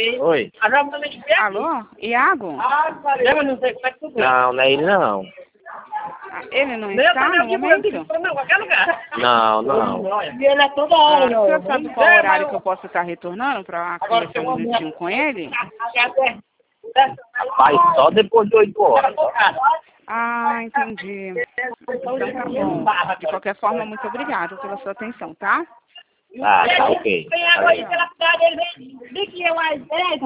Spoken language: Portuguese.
Oi. Alô? Iago? Não, não é ele não. Ele não está no momento? Não, não. O senhor sabe qual horário que eu posso estar retornando para conversar um minutinho com ele? Vai só depois de 8 horas. Ah, entendi. Então tá bom. De qualquer forma, muito obrigada pela sua atenção, tá? Ah, tá ok.